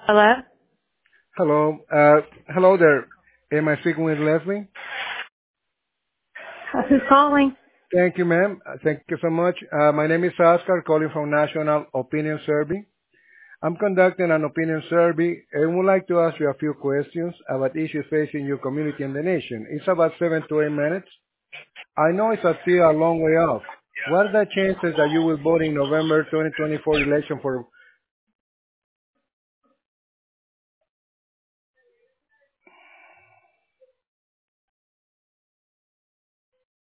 Hello? Hello. Hello there. Am I speaking with Leslie? Who's calling? Thank you, ma'am. Thank you so much. My name is Oscar, calling from National Opinion Survey. I'm conducting an opinion survey and would like to ask you a few questions about issues facing your community and the nation. It's about 7 to 8 minutes. I know it's still a long way off. What are the chances that you will vote in November 2024 election for